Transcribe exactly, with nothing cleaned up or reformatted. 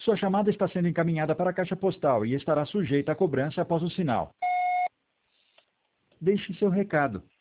Sua chamada está sendo encaminhada para a caixa postal e estará sujeita a cobrança após o sinal. Deixe seu recado.